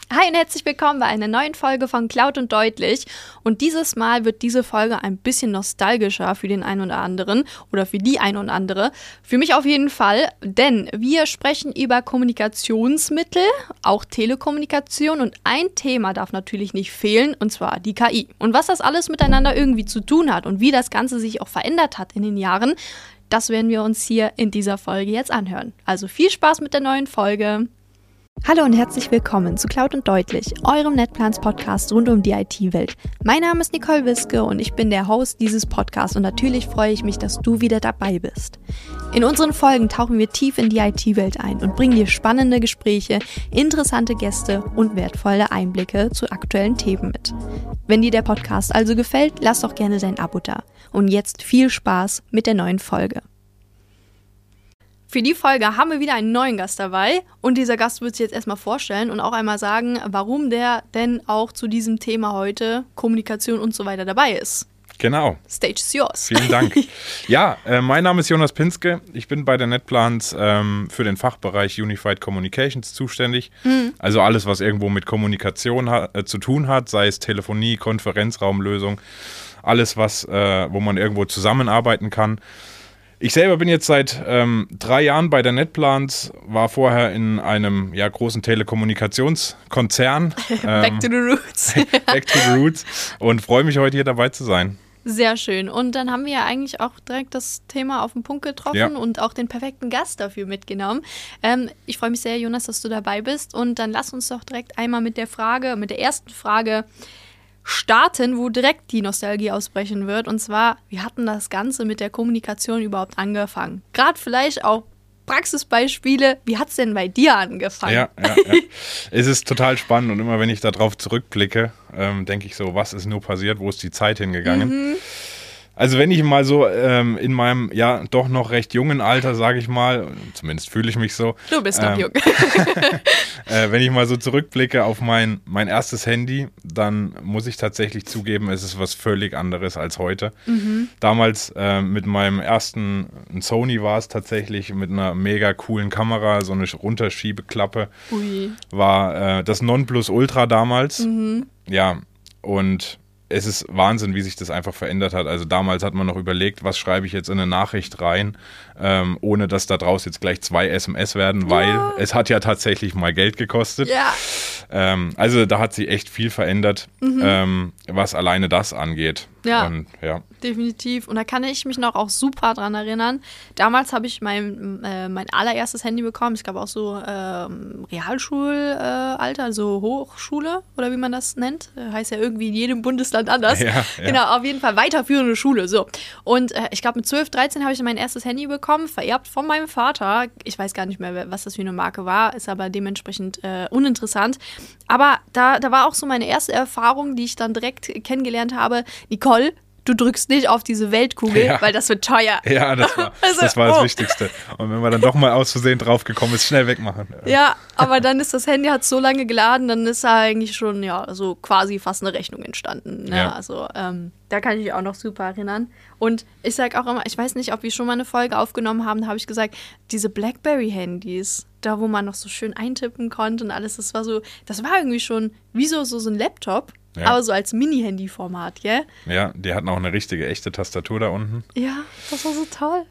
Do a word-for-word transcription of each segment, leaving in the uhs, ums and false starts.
Hi und herzlich willkommen bei einer neuen Folge von Laut und Deutlich. Und dieses Mal wird diese Folge ein bisschen nostalgischer für den einen oder anderen oder für die ein und andere. Für mich auf jeden Fall, denn wir sprechen über Kommunikationsmittel, auch Telekommunikation, und ein Thema darf natürlich nicht fehlen, und zwar die K I. Und was das alles miteinander irgendwie zu tun hat und wie das Ganze sich auch verändert hat in den Jahren, das werden wir uns hier in dieser Folge jetzt anhören. Also viel Spaß mit der neuen Folge. Hallo und herzlich willkommen zu Laut und Deutlich, eurem NetPlans-Podcast rund um die I T-Welt. Mein Name ist Nicole Wiske und ich bin der Host dieses Podcasts und natürlich freue ich mich, dass du wieder dabei bist. In unseren Folgen tauchen wir tief in die I T-Welt ein und bringen dir spannende Gespräche, interessante Gäste und wertvolle Einblicke zu aktuellen Themen mit. Wenn dir der Podcast also gefällt, lass doch gerne dein Abo da. Und jetzt viel Spaß mit der neuen Folge. Für die Folge haben wir wieder einen neuen Gast dabei und dieser Gast wird sich jetzt erstmal vorstellen und auch einmal sagen, warum der denn auch zu diesem Thema heute, Kommunikation und so weiter, dabei ist. Genau. Stage is yours. Vielen Dank. Ja, äh, mein Name ist Jonas Pinske. Ich bin bei der NetPlans ähm, für den Fachbereich Unified Communications zuständig. Mhm. Also alles, was irgendwo mit Kommunikation ha- äh, zu tun hat, sei es Telefonie, Konferenzraumlösung, alles, was, äh, wo man irgendwo zusammenarbeiten kann. Ich selber bin jetzt seit ähm, drei Jahren bei der NetPlans, war vorher in einem ja, großen Telekommunikationskonzern. Ähm, Back to the roots. Back to the roots und freue mich, heute hier dabei zu sein. Sehr schön. Und dann haben wir ja eigentlich auch direkt das Thema auf den Punkt getroffen Ja. und auch den perfekten Gast dafür mitgenommen. Ähm, ich freue mich sehr, Jonas, dass du dabei bist. Und dann lass uns doch direkt einmal mit der Frage, mit der ersten Frage starten, wo direkt die Nostalgie ausbrechen wird. Und zwar, wie hatten das Ganze mit der Kommunikation überhaupt angefangen? Gerade vielleicht auch Praxisbeispiele. Wie hat es denn bei dir angefangen? Ja, ja, ja. Es ist total spannend und immer wenn ich darauf zurückblicke, ähm, denke ich so, was ist nur passiert, wo ist die Zeit hingegangen? Mhm. Also wenn ich mal so ähm, in meinem, ja, doch noch recht jungen Alter, sage ich mal, zumindest fühle ich mich so. Du bist noch ähm, jung. äh, wenn ich mal so zurückblicke auf mein, mein erstes Handy, dann muss ich tatsächlich zugeben, es ist was völlig anderes als heute. Mhm. Damals äh, mit meinem ersten Sony war es tatsächlich mit einer mega coolen Kamera, so eine Runterschiebeklappe. Ui. War äh, das Nonplusultra damals. Mhm. Ja, und es ist Wahnsinn, wie sich das einfach verändert hat. Also damals hat man noch überlegt, was schreibe ich jetzt in eine Nachricht rein, ähm, ohne dass da draus jetzt gleich zwei S M S werden, weil ja. es hat ja tatsächlich mal Geld gekostet. Ja. Ähm, also da hat sich echt viel verändert, mhm. ähm, was alleine das angeht. Ja, und, ja, definitiv. Und da kann ich mich noch auch super dran erinnern. Damals habe ich mein, äh, mein allererstes Handy bekommen. Ich glaube auch so ähm, Realschulalter, äh, also Hochschule oder wie man das nennt. Heißt ja irgendwie in jedem Bundesland anders. Ja, ja. Genau, auf jeden Fall weiterführende Schule. So. Und äh, ich glaube mit zwölf, dreizehn habe ich mein erstes Handy bekommen, vererbt von meinem Vater. Ich weiß gar nicht mehr, was das für eine Marke war, ist aber dementsprechend äh, uninteressant. Aber da, da war auch so meine erste Erfahrung, die ich dann direkt kennengelernt habe. Nicole, du drückst nicht auf diese Weltkugel, ja. weil das wird teuer. Ja, das war, also, das, war das oh. Wichtigste. Und wenn man dann doch mal aus Versehen draufgekommen ist, schnell wegmachen. Ja, aber dann ist das Handy, hat so lange geladen, dann ist da eigentlich schon, ja, so quasi fast eine Rechnung entstanden. Ne? Ja. Also, ähm, da kann ich mich auch noch super erinnern. Und ich sag auch immer, ich weiß nicht, ob wir schon mal eine Folge aufgenommen haben, da habe ich gesagt, diese Blackberry-Handys, da wo man noch so schön eintippen konnte und alles, das war so, das war irgendwie schon wie so, so, so ein Laptop. Ja. Aber so als Mini-Handy-Format, gell? Ja, die hatten auch eine richtige, echte Tastatur da unten. Ja, das war so toll.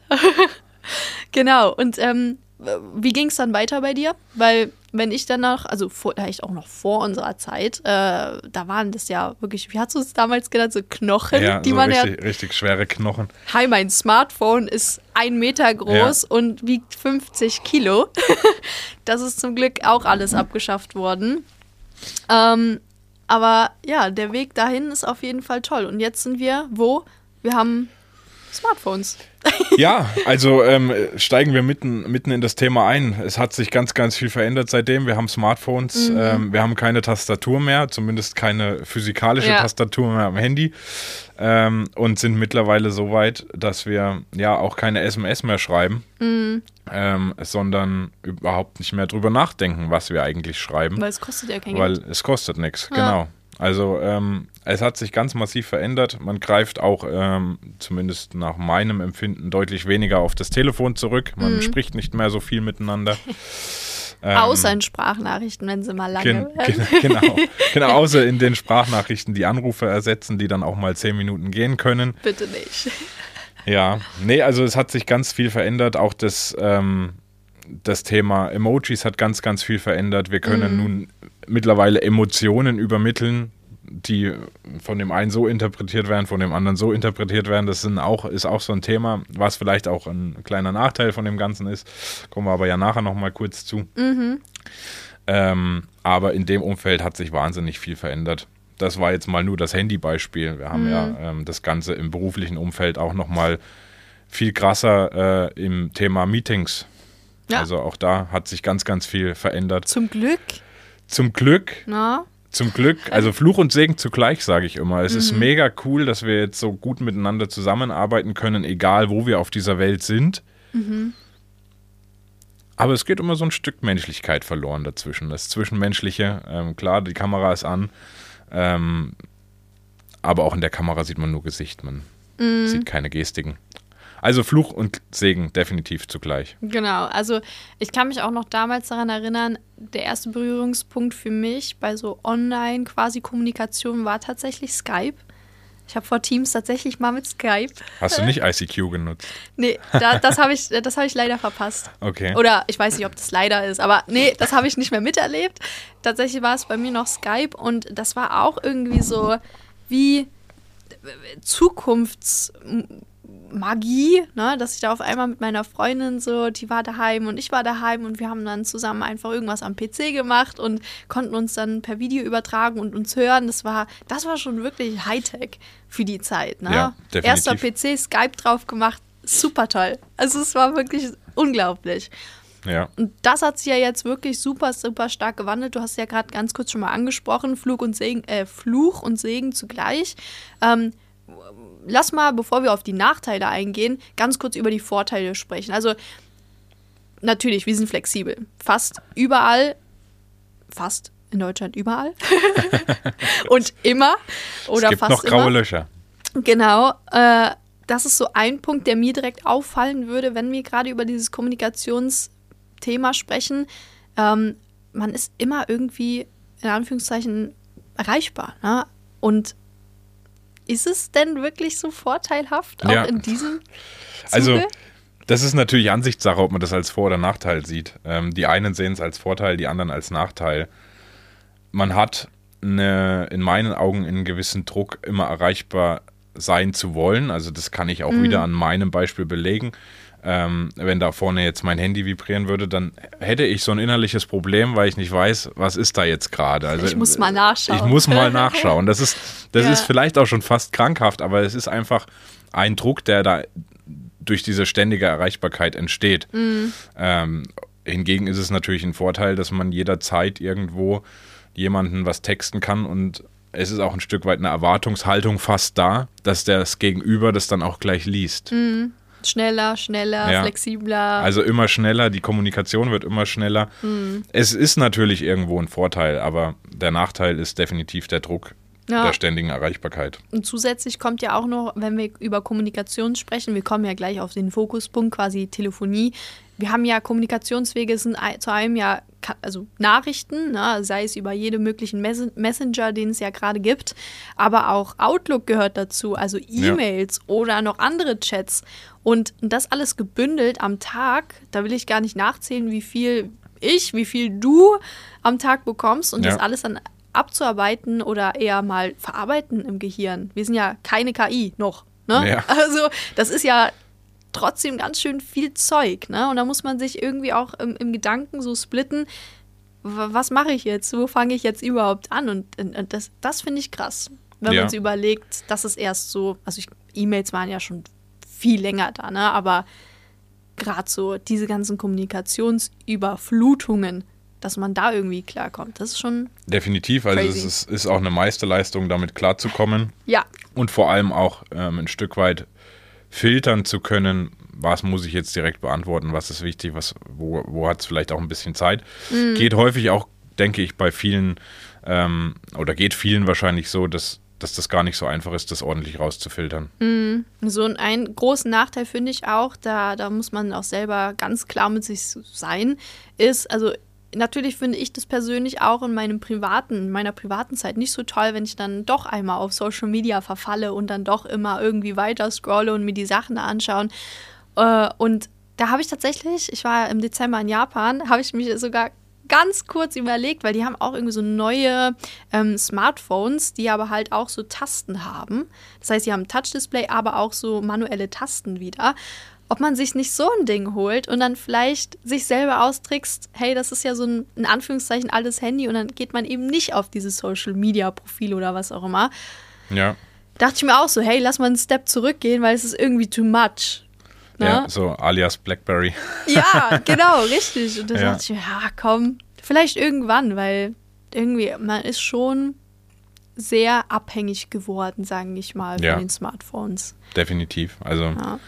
Genau, und ähm, wie ging es dann weiter bei dir? Weil wenn ich dann noch, also vor, vielleicht auch noch vor unserer Zeit, äh, da waren das ja wirklich, wie hast du es damals genannt, so Knochen, ja, die so man richtig, ja... richtig schwere Knochen. Hi, mein Smartphone ist ein Meter groß ja. und wiegt fünfzig Kilo. Das ist zum Glück auch alles abgeschafft worden. Ähm, Aber ja, der Weg dahin ist auf jeden Fall toll. Und jetzt sind wir wo? Wir haben Smartphones. Ja, also ähm, steigen wir mitten, mitten in das Thema ein. Es hat sich ganz, ganz viel verändert seitdem. Wir haben Smartphones, mhm. ähm, wir haben keine Tastatur mehr, zumindest keine physikalische ja. Tastatur mehr am Handy ähm, und sind mittlerweile so weit, dass wir ja auch keine S M S mehr schreiben, mhm. ähm, sondern überhaupt nicht mehr drüber nachdenken, was wir eigentlich schreiben. Weil es kostet ja kein Geld. Weil es kostet nichts, ja. genau. Also ähm, es hat sich ganz massiv verändert. Man greift auch, ähm, zumindest nach meinem Empfinden, deutlich weniger auf das Telefon zurück. Man mhm. spricht nicht mehr so viel miteinander. Ähm, außer in Sprachnachrichten, wenn sie mal lange gen, werden. gen, genau, genau, außer in den Sprachnachrichten die Anrufe ersetzen, die dann auch mal zehn Minuten gehen können. Bitte nicht. Ja, nee, also es hat sich ganz viel verändert. Auch das, ähm, das Thema Emojis hat ganz, ganz viel verändert. Wir können mhm. nun mittlerweile Emotionen übermitteln, die von dem einen so interpretiert werden, von dem anderen so interpretiert werden. Das sind auch, ist auch so ein Thema, was vielleicht auch ein kleiner Nachteil von dem Ganzen ist. Kommen wir aber ja nachher nochmal kurz zu. Mhm. Ähm, aber in dem Umfeld hat sich wahnsinnig viel verändert. Das war jetzt mal nur das Handybeispiel. Wir haben mhm. ja ähm, das Ganze im beruflichen Umfeld auch nochmal viel krasser äh, im Thema Meetings. Ja. Also auch da hat sich ganz, ganz viel verändert. Zum Glück. Zum Glück. Na? Zum Glück. Also Fluch und Segen zugleich, sage ich immer. Es mhm. ist mega cool, dass wir jetzt so gut miteinander zusammenarbeiten können, egal wo wir auf dieser Welt sind. Mhm. Aber es geht immer so ein Stück Menschlichkeit verloren dazwischen. Das Zwischenmenschliche, ähm, klar, die Kamera ist an. Ähm, aber auch in der Kamera sieht man nur Gesicht, man mm. sieht keine Gestiken. Also Fluch und Segen definitiv zugleich. Genau, also ich kann mich auch noch damals daran erinnern, der erste Berührungspunkt für mich bei so Online quasi Kommunikation war tatsächlich Skype. Ich habe vor Teams tatsächlich mal mit Skype. Hast du nicht I C Q genutzt? Nee, da, das habe ich, das hab ich leider verpasst. Okay. Oder ich weiß nicht, ob das leider ist, aber nee, das habe ich nicht mehr miterlebt. Tatsächlich war es bei mir noch Skype und das war auch irgendwie so wie Zukunftsmagie, ne? Dass ich da auf einmal mit meiner Freundin so, die war daheim und ich war daheim und wir haben dann zusammen einfach irgendwas am P C gemacht und konnten uns dann per Video übertragen und uns hören. Das war, das war schon wirklich Hightech für die Zeit. Ne? Ja, definitiv. Erster P C, Skype drauf gemacht, super toll. Also es war wirklich unglaublich. Ja. Und das hat sich ja jetzt wirklich super, super stark gewandelt. Du hast ja gerade ganz kurz schon mal angesprochen, Fluch und Segen, äh, Fluch und Segen zugleich. Ähm, lass mal, bevor wir auf die Nachteile eingehen, ganz kurz über die Vorteile sprechen. Also natürlich, wir sind flexibel. Fast überall, fast in Deutschland überall und immer oder es gibt fast noch graue immer. Löcher. Genau, äh, das ist so ein Punkt, der mir direkt auffallen würde, wenn wir gerade über dieses Kommunikationsthema sprechen. Ähm, man ist immer irgendwie, in Anführungszeichen, erreichbar. Ne? Und ist es denn wirklich so vorteilhaft, auch ja. in diesem Zuge? Also, das ist natürlich Ansichtssache, ob man das als Vor- oder Nachteil sieht. Ähm, die einen sehen es als Vorteil, die anderen als Nachteil. Man hat eine, in meinen Augen einen gewissen Druck, immer erreichbar sein zu wollen. Also das kann ich auch mhm. wieder an meinem Beispiel belegen. Ähm, wenn da vorne jetzt mein Handy vibrieren würde, dann hätte ich so ein innerliches Problem, weil ich nicht weiß, was ist da jetzt gerade. Also, ich muss mal nachschauen. Ich muss mal nachschauen. Das ist, das ja. ist vielleicht auch schon fast krankhaft, aber es ist einfach ein Druck, der da durch diese ständige Erreichbarkeit entsteht. Mhm. Ähm, hingegen ist es natürlich ein Vorteil, dass man jederzeit irgendwo jemanden was texten kann und es ist auch ein Stück weit eine Erwartungshaltung fast da, dass das Gegenüber das dann auch gleich liest. Mhm. Schneller, schneller, ja. flexibler. Also immer schneller, die Kommunikation wird immer schneller. Mhm. Es ist natürlich irgendwo ein Vorteil, aber der Nachteil ist definitiv der Druck ja. der ständigen Erreichbarkeit. Und zusätzlich kommt ja auch noch, wenn wir über Kommunikation sprechen, wir kommen ja gleich auf den Fokuspunkt, quasi Telefonie. Wir haben ja Kommunikationswege, sind zu einem ja also Nachrichten, ne, sei es über jede möglichen Mes- Messenger, den es ja gerade gibt, aber auch Outlook gehört dazu, also E-Mails ja. oder noch andere Chats. Und das alles gebündelt am Tag, da will ich gar nicht nachzählen, wie viel ich, wie viel du am Tag bekommst und ja. das alles dann abzuarbeiten oder eher mal verarbeiten im Gehirn. Wir sind ja keine K I noch, ne? Ja. Also das ist ja trotzdem ganz schön viel Zeug, ne? Und da muss man sich irgendwie auch im, im Gedanken so splitten, w- was mache ich jetzt? Wo fange ich jetzt überhaupt an? Und, und das, das finde ich krass, wenn ja. man sich überlegt, dass es erst so, also ich, E-Mails waren ja schon viel länger da, ne? Aber gerade so diese ganzen Kommunikationsüberflutungen, dass man da irgendwie klarkommt, das ist schon definitiv, also crazy. es ist, ist auch eine Meisterleistung, damit klarzukommen. Ja. Und vor allem auch ähm, ein Stück weit filtern zu können, was muss ich jetzt direkt beantworten, was ist wichtig, was, wo, wo hat es vielleicht auch ein bisschen Zeit. Mhm. Geht häufig auch, denke ich, bei vielen ähm, oder geht vielen wahrscheinlich so, dass, dass das gar nicht so einfach ist, das ordentlich rauszufiltern. Mhm. So ein, ein großen Nachteil finde ich auch, da, da muss man auch selber ganz klar mit sich sein, ist, also natürlich finde ich das persönlich auch in meinem privaten, in meiner privaten Zeit nicht so toll, wenn ich dann doch einmal auf Social Media verfalle und dann doch immer irgendwie weiter scrolle und mir die Sachen anschauen. Äh, und da habe ich tatsächlich, ich war im Dezember in Japan, habe ich mich sogar ganz kurz überlegt, weil die haben auch irgendwie so neue ähm, Smartphones, die aber halt auch so Tasten haben. Das heißt, die haben ein Touch-Display, aber auch so manuelle Tasten wieder. Ob man sich nicht so ein Ding holt und dann vielleicht sich selber austrickst, hey, das ist ja so ein, in Anführungszeichen, altes Handy und dann geht man eben nicht auf dieses Social-Media-Profil oder was auch immer. Ja. Dachte ich mir auch so, hey, lass mal einen Step zurückgehen, weil es ist irgendwie too much. Ne? Ja, so alias Blackberry. Ja, genau, richtig. Und da Ja. dachte ich mir, ja, komm, vielleicht irgendwann, weil irgendwie, man ist schon sehr abhängig geworden, sagen ich mal, von Ja. den Smartphones. Definitiv. Also Ja,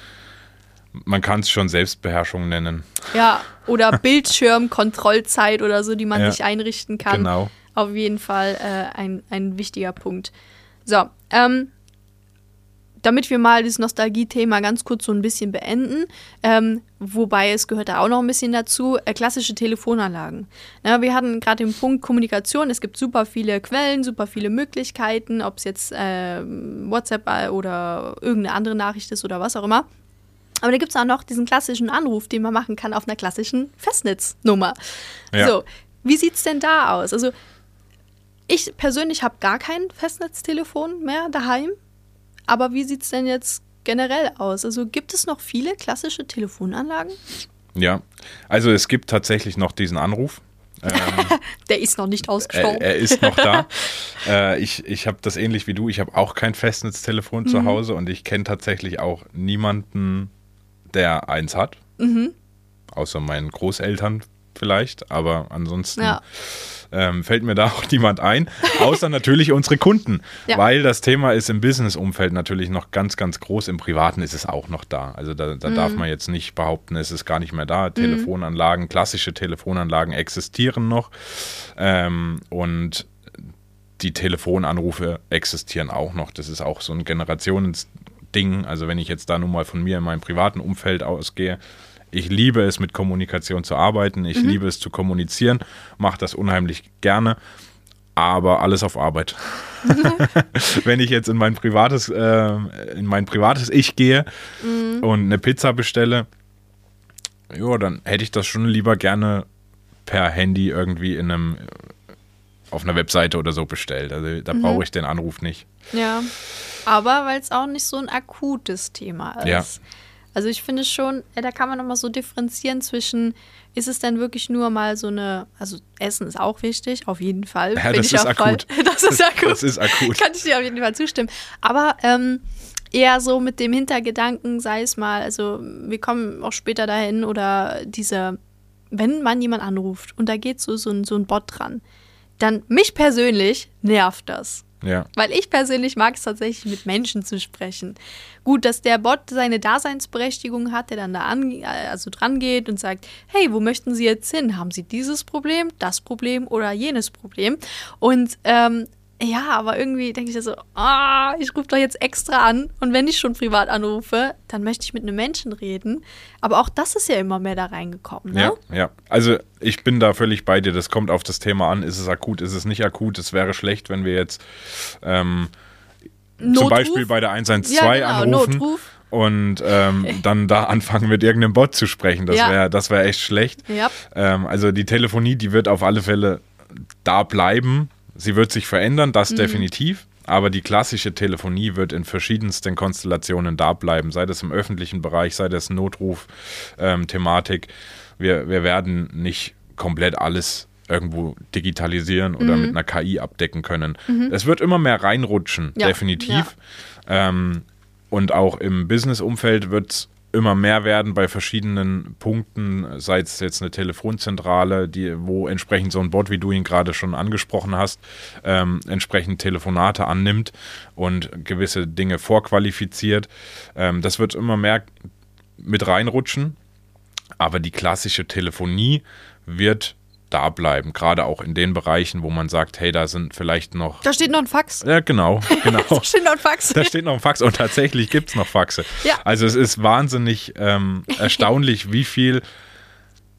man kann es schon Selbstbeherrschung nennen. ja. Oder Bildschirmkontrollzeit oder so, die man Ja, sich einrichten kann. Genau. Auf jeden Fall äh, ein, ein wichtiger Punkt. So, ähm, damit wir mal das Nostalgie-Thema ganz kurz so ein bisschen beenden, ähm, wobei es gehört da auch noch ein bisschen dazu, äh, klassische Telefonanlagen. Ja, wir hatten gerade den Punkt Kommunikation, es gibt super viele Quellen, super viele Möglichkeiten, ob es jetzt äh, WhatsApp oder irgendeine andere Nachricht ist oder was auch immer. Aber da gibt es auch noch diesen klassischen Anruf, den man machen kann auf einer klassischen Festnetznummer. Ja. So, wie sieht es denn da aus? Also ich persönlich habe gar kein Festnetztelefon mehr daheim. Aber wie sieht es denn jetzt generell aus? Also gibt es noch viele klassische Telefonanlagen? Ja, also es gibt tatsächlich noch diesen Anruf. Ähm, Der ist noch nicht ausgestorben. er, er ist noch da. äh, ich ich habe das ähnlich wie du. Ich habe auch kein Festnetztelefon Mhm. zu Hause und ich kenne tatsächlich auch niemanden, der eins hat. Mhm. Außer meinen Großeltern vielleicht. Aber ansonsten Ja. ähm, fällt mir da auch niemand ein. Außer natürlich unsere Kunden. Ja. Weil das Thema ist im Business-Umfeld natürlich noch ganz, ganz groß. Im Privaten ist es auch noch da. Also da, da Mhm. darf man jetzt nicht behaupten, es ist gar nicht mehr da. Telefonanlagen, klassische Telefonanlagen existieren noch. Ähm, und die Telefonanrufe existieren auch noch. Das ist auch so ein Generationending. Also wenn ich jetzt da nun mal von mir in meinem privaten Umfeld ausgehe, ich liebe es, mit Kommunikation zu arbeiten. Ich Mhm. liebe es zu kommunizieren, mache das unheimlich gerne, aber alles auf Arbeit. Wenn ich jetzt in mein privates, äh, in mein privates Ich gehe Mhm. und eine Pizza bestelle, ja, dann hätte ich das schon lieber gerne per Handy irgendwie in einem auf einer Webseite oder so bestellt. Also da Mhm. brauche ich den Anruf nicht. Ja, aber weil es auch nicht so ein akutes Thema ist. Ja. Also ich finde schon, ja, da kann man nochmal so differenzieren zwischen, ist es denn wirklich nur mal so eine, also Essen ist auch wichtig, auf jeden Fall. Ja, Bin das ich ist auch voll- akut. Das ist akut. Das ist akut. Kann ich dir auf jeden Fall zustimmen. Aber ähm, eher so mit dem Hintergedanken, sei es mal, also wir kommen auch später dahin oder diese, wenn man jemand anruft und da geht so, so, ein, so ein Bot dran, dann mich persönlich nervt das. Ja. Weil ich persönlich mag es tatsächlich, mit Menschen zu sprechen. Gut, dass der Bot seine Daseinsberechtigung hat, der dann da an, also dran geht und sagt, hey, wo möchten Sie jetzt hin? Haben Sie dieses Problem, das Problem oder jenes Problem? Und ähm, ja, aber irgendwie denke ich da so, ah, ich rufe doch jetzt extra an und wenn ich schon privat anrufe, dann möchte ich mit einem Menschen reden. Aber auch das ist ja immer mehr da reingekommen, ne? Ja, ja. Also ich bin da völlig bei dir. Das kommt auf das Thema an. Ist es akut, ist es nicht akut? Es wäre schlecht, wenn wir jetzt ähm, zum Notruf? Beispiel bei der eins eins zwei Ja, genau, anrufen Notruf. und ähm, dann da anfangen mit irgendeinem Bot zu sprechen. Das Ja. wäre das wär echt schlecht. Ja. Ähm, also die Telefonie, die wird auf alle Fälle da bleiben. Sie wird sich verändern, das Mhm. definitiv. Aber die klassische Telefonie wird in verschiedensten Konstellationen da bleiben. Sei das im öffentlichen Bereich, sei das Notruf-Thematik. wir, wir werden nicht komplett alles irgendwo digitalisieren oder Mhm. mit einer K I abdecken können. Es wird immer mehr reinrutschen, Ja, definitiv. Ähm, und auch im Business-Umfeld wird es immer mehr werden bei verschiedenen Punkten, sei es jetzt eine Telefonzentrale, die, wo entsprechend so ein Bot, wie du ihn gerade schon angesprochen hast, ähm, entsprechend Telefonate annimmt und gewisse Dinge vorqualifiziert. Ähm, das wird immer mehr mit reinrutschen, aber die klassische Telefonie wird da bleiben, gerade auch in den Bereichen, wo man sagt, hey, da sind vielleicht noch... Da steht noch ein Fax. Ja, genau, genau. Da steht noch ein Fax. Da steht noch ein Fax und tatsächlich gibt es noch Faxe. Ja. Also es ist wahnsinnig ähm, erstaunlich, wie viel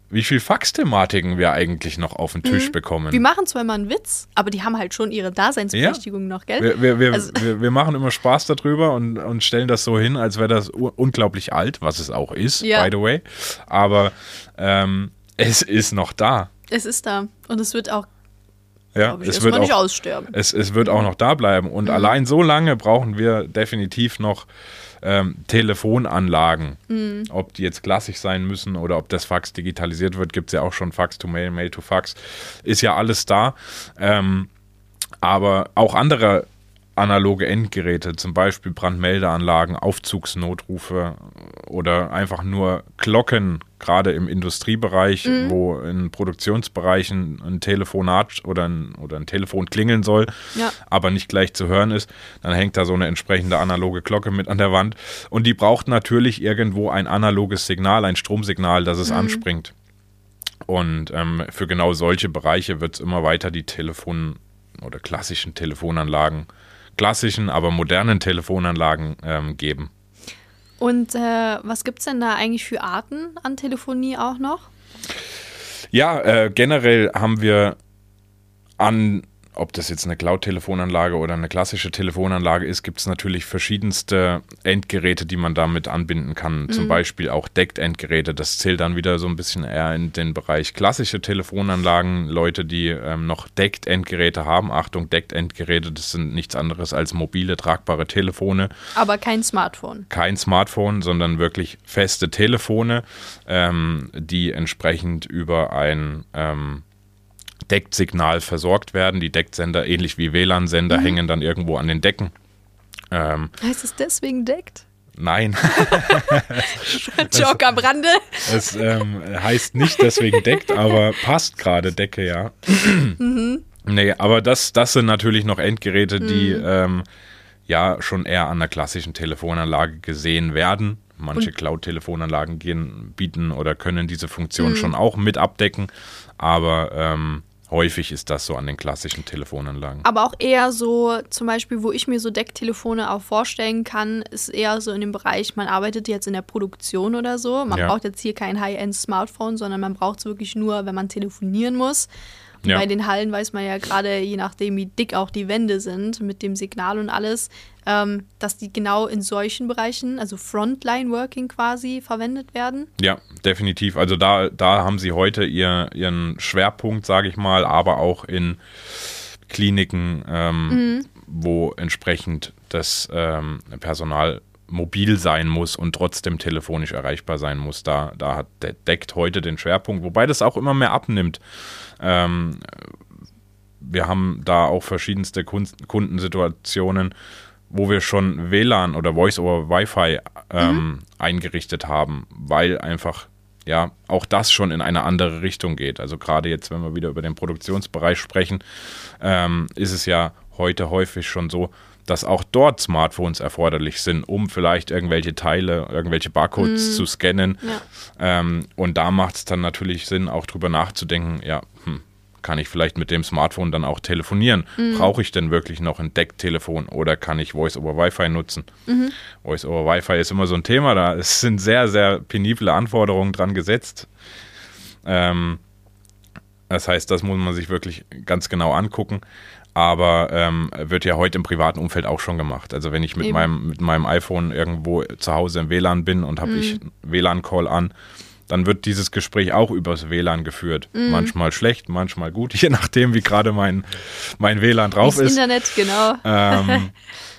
wie viel Faxthematiken wir eigentlich noch auf den Tisch mhm. bekommen. Wir machen zwar immer einen Witz, aber die haben halt schon ihre Daseinsberechtigung ja. noch, gell? Wir, wir, wir, also wir, wir machen immer Spaß darüber und, und stellen das so hin, als wäre das u- unglaublich alt, was es auch ist, ja. by the way. Aber ähm, es ist noch da. Es ist da und es wird auch Ja, ich, es wird auch, nicht aussterben. Es, es wird auch noch da bleiben. Und mhm. allein so lange brauchen wir definitiv noch ähm, Telefonanlagen. Mhm. Ob die jetzt klassisch sein müssen oder ob das Fax digitalisiert wird, gibt es ja auch schon Fax to Mail, Mail to Fax. Ist ja alles da. Ähm, aber auch andere analoge Endgeräte, zum Beispiel Brandmeldeanlagen, Aufzugsnotrufe oder einfach nur Glocken, gerade im Industriebereich, mhm. wo in Produktionsbereichen ein Telefonat oder ein, oder ein Telefon klingeln soll, ja. aber nicht gleich zu hören ist, dann hängt da so eine entsprechende analoge Glocke mit an der Wand und die braucht natürlich irgendwo ein analoges Signal, ein Stromsignal, das es mhm. anspringt. Und ähm, für genau solche Bereiche wird es immer weiter die Telefon- oder klassischen Telefonanlagen klassischen, aber modernen Telefonanlagen ähm, geben. Und äh, was gibt es denn da eigentlich für Arten an Telefonie auch noch? Ja, äh, generell haben wir an, ob das jetzt eine Cloud-Telefonanlage oder eine klassische Telefonanlage ist, gibt es natürlich verschiedenste Endgeräte, die man damit anbinden kann. Mhm. Zum Beispiel auch D E C T-Endgeräte. Das zählt dann wieder so ein bisschen eher in den Bereich klassische Telefonanlagen. Leute, die ähm, noch D E C T-Endgeräte haben. Achtung, D E C T-Endgeräte, das sind nichts anderes als mobile, tragbare Telefone. Aber kein Smartphone. Kein Smartphone, sondern wirklich feste Telefone, ähm, die entsprechend über ein ähm, D E C T-Signal versorgt werden. Die D E C T-Sender, ähnlich wie W L A N-Sender, mhm. hängen dann irgendwo an den Decken. Ähm, heißt es deswegen D E C T? Nein. Joke am Rande. Es ähm, heißt nicht deswegen D E C T, aber passt gerade Decke, ja. mhm. Nee, aber das, das sind natürlich noch Endgeräte, die mhm. ähm, ja schon eher an der klassischen Telefonanlage gesehen werden. Manche Cloud-Telefonanlagen gehen, bieten oder können diese Funktion mhm. schon auch mit abdecken, aber ähm, häufig ist das so an den klassischen Telefonanlagen. Aber auch eher so, zum Beispiel, wo ich mir so D E C T-Telefone auch vorstellen kann, ist eher so in dem Bereich, man arbeitet jetzt in der Produktion oder so. Man ja. braucht jetzt hier kein High-End-Smartphone, sondern man braucht es wirklich nur, wenn man telefonieren muss. Und ja. bei den Hallen weiß man ja gerade, je nachdem, wie dick auch die Wände sind, mit dem Signal und alles, ähm, dass die genau in solchen Bereichen, also Frontline-Working quasi, verwendet werden. Ja, definitiv. Also da, da haben sie heute ihr, ihren Schwerpunkt, sage ich mal, aber auch in Kliniken, ähm, mhm. wo entsprechend das ähm, Personal mobil sein muss und trotzdem telefonisch erreichbar sein muss. Da, da hat der D E C T heute den Schwerpunkt, wobei das auch immer mehr abnimmt. Ähm, wir haben da auch verschiedenste Kundensituationen, wo wir schon W L A N oder Voice-over-Wi-Fi ähm, mhm. eingerichtet haben, weil einfach ja auch das schon in eine andere Richtung geht. Also gerade jetzt, wenn wir wieder über den Produktionsbereich sprechen, ähm, ist es ja heute häufig schon so, dass auch dort Smartphones erforderlich sind, um vielleicht irgendwelche Teile, irgendwelche Barcodes mm. zu scannen. Ja. Ähm, und da macht es dann natürlich Sinn, auch drüber nachzudenken, ja, hm, kann ich vielleicht mit dem Smartphone dann auch telefonieren? Mm. Brauche ich denn wirklich noch ein D E C T-Telefon oder kann ich Voice-over-Wi-Fi nutzen? Mhm. Voice-over-Wi-Fi ist immer so ein Thema, da sind sehr, sehr penible Anforderungen dran gesetzt. Ähm, das heißt, das muss man sich wirklich ganz genau angucken. Aber ähm, wird ja heute im privaten Umfeld auch schon gemacht. Also wenn ich mit meinem, mit meinem iPhone irgendwo zu Hause im W L A N bin und habe mm. ich einen W L A N-Call an, dann wird dieses Gespräch auch übers W L A N geführt. Mm. Manchmal schlecht, manchmal gut, je nachdem, wie gerade mein, mein W L A N drauf das ist. Internet, genau. Ähm,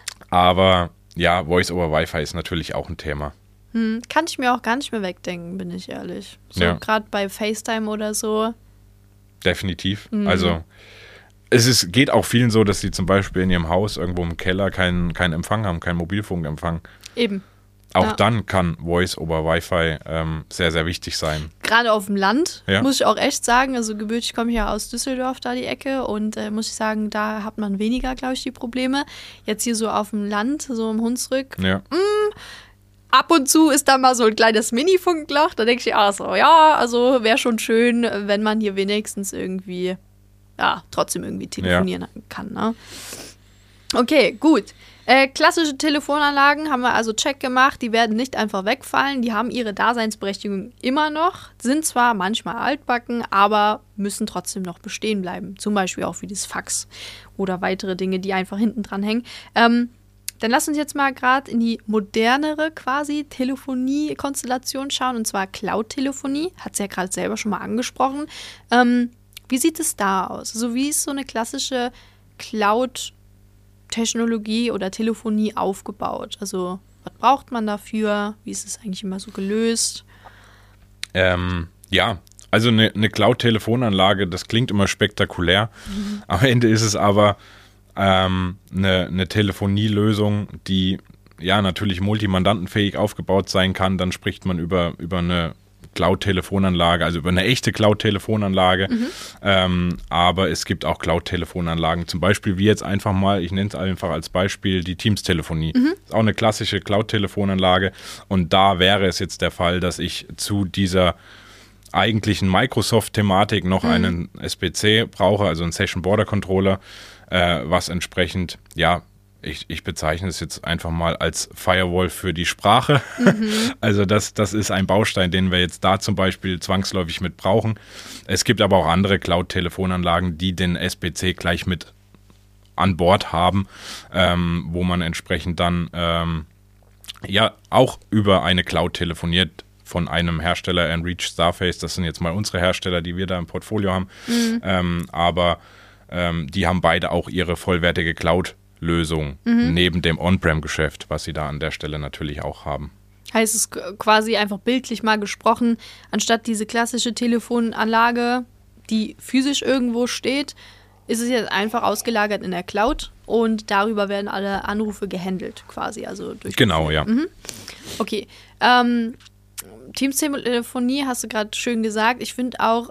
aber ja, Voice-over-Wi-Fi ist natürlich auch ein Thema. Hm, kann ich mir auch gar nicht mehr wegdenken, bin ich ehrlich. So ja. gerade bei FaceTime oder so. Definitiv. Mm. Also es ist, geht auch vielen so, dass sie zum Beispiel in ihrem Haus irgendwo im Keller keinen keinen Empfang haben, keinen Mobilfunkempfang. Eben. Auch ja. dann kann Voice over Wi-Fi ähm, sehr, sehr wichtig sein. Gerade auf dem Land, ja. muss ich auch echt sagen. Also gebürtig komme ich ja aus Düsseldorf, da die Ecke. Und äh, muss ich sagen, da hat man weniger, glaube ich, die Probleme. Jetzt hier so auf dem Land, so im Hunsrück. Ja. Mh, ab und zu ist da mal so ein kleines Mini-Funkloch. Da denke ich auch so, ja, also wäre schon schön, wenn man hier wenigstens irgendwie... ja, trotzdem irgendwie telefonieren ja. kann, ne? Okay, gut. Äh, klassische Telefonanlagen haben wir also check gemacht, die werden nicht einfach wegfallen, die haben ihre Daseinsberechtigung immer noch, sind zwar manchmal altbacken, aber müssen trotzdem noch bestehen bleiben. Zum Beispiel auch wie das Fax oder weitere Dinge, die einfach hinten dran hängen. Ähm, dann lass uns jetzt mal gerade in die modernere quasi Telefonie-Konstellation schauen, und zwar Cloud-Telefonie, hat sie ja gerade selber schon mal angesprochen. Ähm, wie sieht es da aus? Also wie ist so eine klassische Cloud- Technologie oder Telefonie aufgebaut? Also, was braucht man dafür? Wie ist es eigentlich immer so gelöst? Ähm, ja, also eine, eine Cloud-Telefonanlage, das klingt immer spektakulär. Mhm. Am Ende ist es aber ähm, eine, eine Telefonielösung, die ja natürlich multimandantenfähig aufgebaut sein kann. Dann spricht man über, über eine Cloud-Telefonanlage, also über eine echte Cloud-Telefonanlage. Mhm. Ähm, aber es gibt auch Cloud-Telefonanlagen, zum Beispiel wie jetzt einfach mal, ich nenne es einfach als Beispiel, die Teams-Telefonie. Mhm. Ist auch eine klassische Cloud-Telefonanlage, und da wäre es jetzt der Fall, dass ich zu dieser eigentlichen Microsoft-Thematik noch mhm. einen S B C brauche, also einen Session Border Controller, äh, was entsprechend, ja, Ich, ich bezeichne es jetzt einfach mal als Firewall für die Sprache. Mhm. Also das, das ist ein Baustein, den wir jetzt da zum Beispiel zwangsläufig mit brauchen. Es gibt aber auch andere Cloud-Telefonanlagen, die den S B C gleich mit an Bord haben, ähm, wo man entsprechend dann ähm, ja auch über eine Cloud telefoniert von einem Hersteller, Enreach, Starface. Das sind jetzt mal unsere Hersteller, die wir da im Portfolio haben. Mhm. Ähm, aber ähm, die haben beide auch ihre vollwertige Cloud Lösung mhm. neben dem On-Prem-Geschäft, was sie da an der Stelle natürlich auch haben. Heißt es quasi einfach bildlich mal gesprochen, anstatt diese klassische Telefonanlage, die physisch irgendwo steht, ist es jetzt einfach ausgelagert in der Cloud und darüber werden alle Anrufe gehandelt quasi. Also durch genau, ja. Mhm. Okay. Ähm, Teams-Telefonie hast du gerade schön gesagt. Ich finde auch,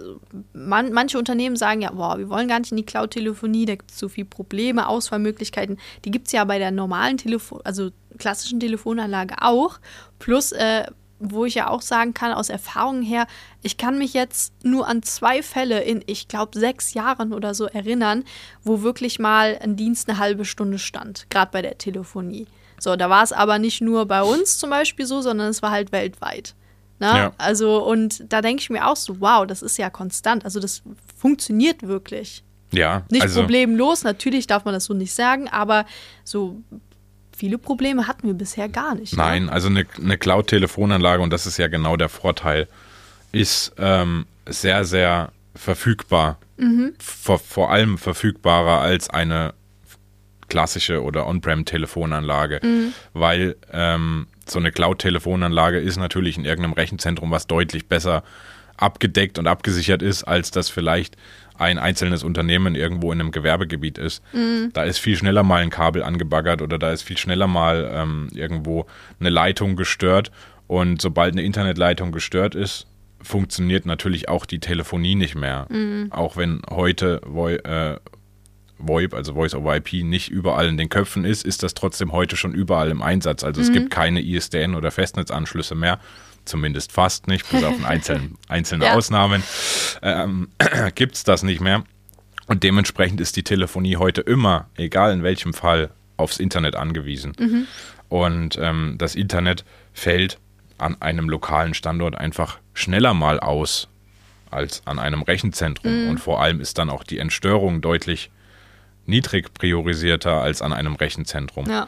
man, manche Unternehmen sagen ja, boah, wir wollen gar nicht in die Cloud-Telefonie, da gibt es so viele Probleme, Auswahlmöglichkeiten. Die gibt es ja bei der normalen Telefon, also klassischen Telefonanlage auch. Plus, äh, wo ich ja auch sagen kann, aus Erfahrung her, ich kann mich jetzt nur an zwei Fälle in, ich glaube, sechs Jahren oder so erinnern, wo wirklich mal ein Dienst eine halbe Stunde stand, gerade bei der Telefonie. So, da war es aber nicht nur bei uns zum Beispiel so, sondern es war halt weltweit. Ne? Ja. Also, und da denke ich mir auch so, wow, das ist ja konstant. Also das funktioniert wirklich. Ja. Nicht also problemlos, natürlich darf man das so nicht sagen, aber so viele Probleme hatten wir bisher gar nicht. Nein, ne? also eine, eine Cloud-Telefonanlage, und das ist ja genau der Vorteil, ist ähm, sehr, sehr verfügbar. Mhm. Vor, vor allem verfügbarer als eine klassische oder On-Prem-Telefonanlage, mhm. weil ähm, so eine Cloud-Telefonanlage ist natürlich in irgendeinem Rechenzentrum, was deutlich besser abgedeckt und abgesichert ist, als das vielleicht ein einzelnes Unternehmen irgendwo in einem Gewerbegebiet ist. Mhm. Da ist viel schneller mal ein Kabel angebaggert oder da ist viel schneller mal ähm, irgendwo eine Leitung gestört, und sobald eine Internetleitung gestört ist, funktioniert natürlich auch die Telefonie nicht mehr. Mhm. Auch wenn heute Vo- äh, VoIP, also Voice over I P, nicht überall in den Köpfen ist, ist das trotzdem heute schon überall im Einsatz. Also mhm. es gibt keine I S D N oder Festnetzanschlüsse mehr, zumindest fast nicht, bis auf einzelne, einzelne ja. Ausnahmen, ähm, gibt es das nicht mehr. Und dementsprechend ist die Telefonie heute immer, egal in welchem Fall, aufs Internet angewiesen. Mhm. Und ähm, das Internet fällt an einem lokalen Standort einfach schneller mal aus als an einem Rechenzentrum. Mhm. Und vor allem ist dann auch die Entstörung deutlich niedrig priorisierter als an einem Rechenzentrum. Ja.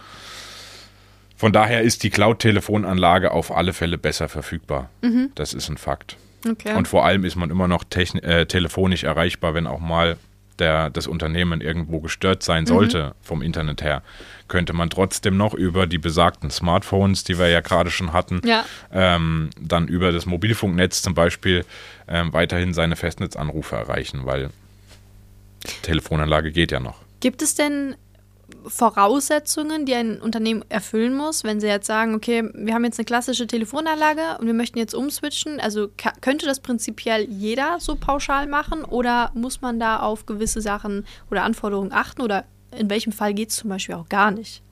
Von daher ist die Cloud-Telefonanlage auf alle Fälle besser verfügbar. Mhm. Das ist ein Fakt. Okay. Und vor allem ist man immer noch techn- äh, telefonisch erreichbar, wenn auch mal der, das Unternehmen irgendwo gestört sein sollte, mhm. vom Internet her. Könnte man trotzdem noch über die besagten Smartphones, die wir ja gerade schon hatten, ja. ähm, dann über das Mobilfunknetz zum Beispiel ähm, weiterhin seine Festnetzanrufe erreichen, weil Telefonanlage geht ja noch. Gibt es denn Voraussetzungen, die ein Unternehmen erfüllen muss, wenn sie jetzt sagen, okay, wir haben jetzt eine klassische Telefonanlage und wir möchten jetzt umswitchen? Also ka- könnte das prinzipiell jeder so pauschal machen oder muss man da auf gewisse Sachen oder Anforderungen achten oder in welchem Fall geht es zum Beispiel auch gar nicht?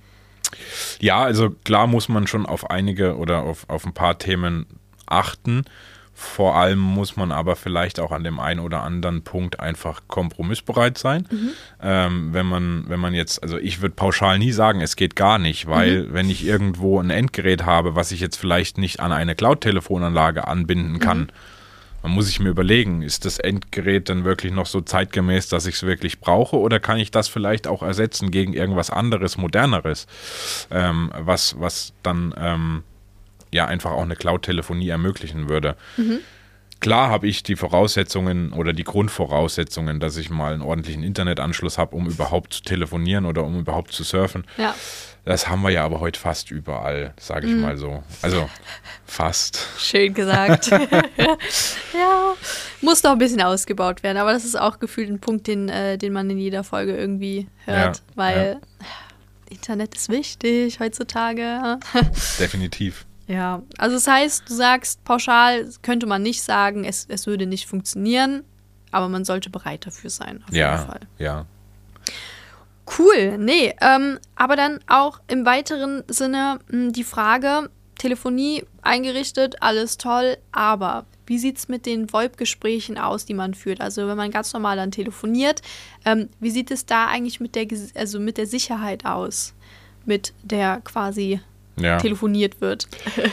Ja, also klar muss man schon auf einige oder auf, auf ein paar Themen achten. Vor allem muss man aber vielleicht auch an dem einen oder anderen Punkt einfach kompromissbereit sein. Mhm. Ähm, wenn man, wenn man jetzt, also ich würde pauschal nie sagen, es geht gar nicht, weil mhm. wenn ich irgendwo ein Endgerät habe, was ich jetzt vielleicht nicht an eine Cloud-Telefonanlage anbinden kann, mhm. dann muss ich mir überlegen, ist das Endgerät dann wirklich noch so zeitgemäß, dass ich es wirklich brauche, oder kann ich das vielleicht auch ersetzen gegen irgendwas anderes, moderneres, ähm, was, was dann ähm, ja einfach auch eine Cloud-Telefonie ermöglichen würde. Mhm. Klar habe ich die Voraussetzungen oder die Grundvoraussetzungen, dass ich mal einen ordentlichen Internetanschluss habe, um überhaupt zu telefonieren oder um überhaupt zu surfen. Ja. Das haben wir ja aber heute fast überall, sage ich mhm. mal so. Also fast. Schön gesagt. Ja, muss noch ein bisschen ausgebaut werden, aber das ist auch gefühlt ein Punkt, den, äh, den man in jeder Folge irgendwie hört, ja, weil ja. Internet ist wichtig heutzutage. Definitiv. Ja, also das heißt, du sagst, pauschal könnte man nicht sagen, es, es würde nicht funktionieren, aber man sollte bereit dafür sein, auf ja, jeden Fall. Ja, Cool, nee, ähm, aber dann auch im weiteren Sinne mh, die Frage, Telefonie eingerichtet, alles toll, aber wie sieht es mit den VoIP-Gesprächen aus, die man führt? Also wenn man ganz normal dann telefoniert, ähm, wie sieht es da eigentlich mit der, also mit der Sicherheit aus, mit der quasi ja. telefoniert wird?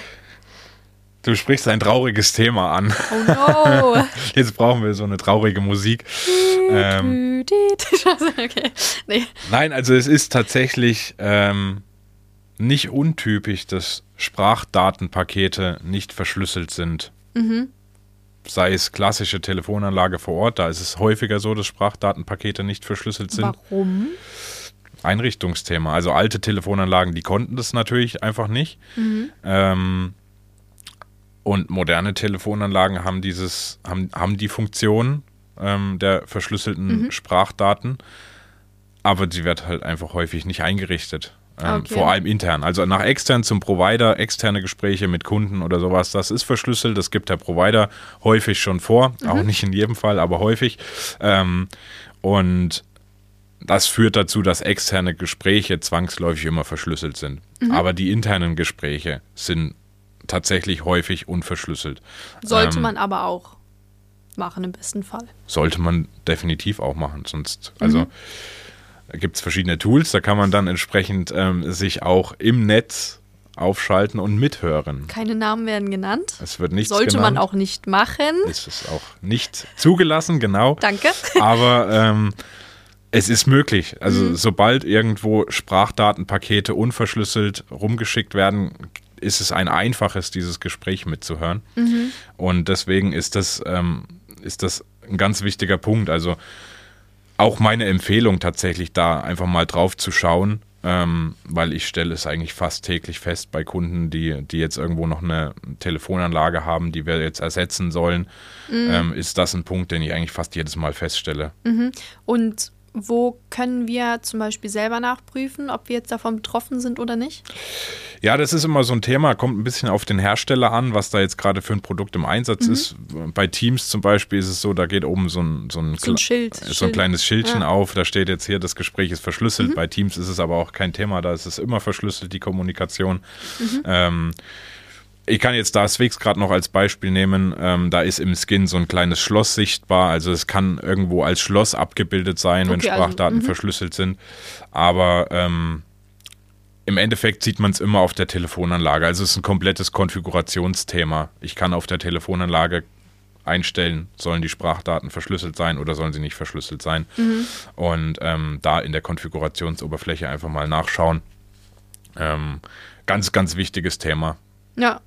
Du sprichst ein trauriges Thema an. Oh no. Jetzt brauchen wir so eine traurige Musik. ähm, okay. nee. Nein, also es ist tatsächlich ähm, nicht untypisch, dass Sprachdatenpakete nicht verschlüsselt sind. Mhm. Sei es klassische Telefonanlage vor Ort, da ist es häufiger so, dass Sprachdatenpakete nicht verschlüsselt sind. Warum? Einrichtungsthema. Also alte Telefonanlagen, die konnten das natürlich einfach nicht. Mhm. Ähm, Und moderne Telefonanlagen haben dieses, haben, haben die Funktion ähm, der verschlüsselten mhm. Sprachdaten, aber sie wird halt einfach häufig nicht eingerichtet. Ähm, okay. Vor allem intern. Also nach extern zum Provider, externe Gespräche mit Kunden oder sowas, das ist verschlüsselt. Das gibt der Provider häufig schon vor. Mhm. Auch nicht in jedem Fall, aber häufig. Ähm, und das führt dazu, dass externe Gespräche zwangsläufig immer verschlüsselt sind. Mhm. Aber die internen Gespräche sind tatsächlich häufig unverschlüsselt. Sollte ähm, man aber auch machen im besten Fall. Sollte man definitiv auch machen. Sonst, also mhm. da gibt es verschiedene Tools, da kann man dann entsprechend ähm, sich auch im Netz aufschalten und mithören. Keine Namen werden genannt. Es wird nichts Sollte genannt. man auch nicht machen. Es ist auch nicht zugelassen, genau. Danke. Aber ähm, es ist möglich. Also mhm. sobald irgendwo Sprachdatenpakete unverschlüsselt rumgeschickt werden, ist es ein einfaches, dieses Gespräch mitzuhören. Mhm. Und deswegen ist das, ähm, ist das ein ganz wichtiger Punkt. Also auch meine Empfehlung tatsächlich, da einfach mal drauf zu schauen, ähm, weil ich stelle es eigentlich fast täglich fest bei Kunden, die, die jetzt irgendwo noch eine Telefonanlage haben, die wir jetzt ersetzen sollen, mhm. ähm, ist das ein Punkt, den ich eigentlich fast jedes Mal feststelle. Mhm. Und wo können wir zum Beispiel selber nachprüfen, ob wir jetzt davon betroffen sind oder nicht? Ja, das ist immer so ein Thema, kommt ein bisschen auf den Hersteller an, was da jetzt gerade für ein Produkt im Einsatz mhm. ist. Bei Teams zum Beispiel ist es so, da geht oben so ein, so ein, so ein, Schild, so ein Schild. kleines Schildchen ja. auf, da steht jetzt hier, das Gespräch ist verschlüsselt. Mhm. Bei Teams ist es aber auch kein Thema, da ist es immer verschlüsselt, die Kommunikation. Mhm. Ähm, Ich kann jetzt da Swix gerade noch als Beispiel nehmen. Ähm, da ist im Skin so ein kleines Schloss sichtbar. Also es kann irgendwo als Schloss abgebildet sein, okay, wenn Sprachdaten also, verschlüsselt sind. Aber ähm, im Endeffekt sieht man es immer auf der Telefonanlage. Also es ist ein komplettes Konfigurationsthema. Ich kann auf der Telefonanlage einstellen, sollen die Sprachdaten verschlüsselt sein oder sollen sie nicht verschlüsselt sein. Mhm. Und ähm, da in der Konfigurationsoberfläche einfach mal nachschauen. Ähm, ganz, ganz wichtiges Thema. Ja.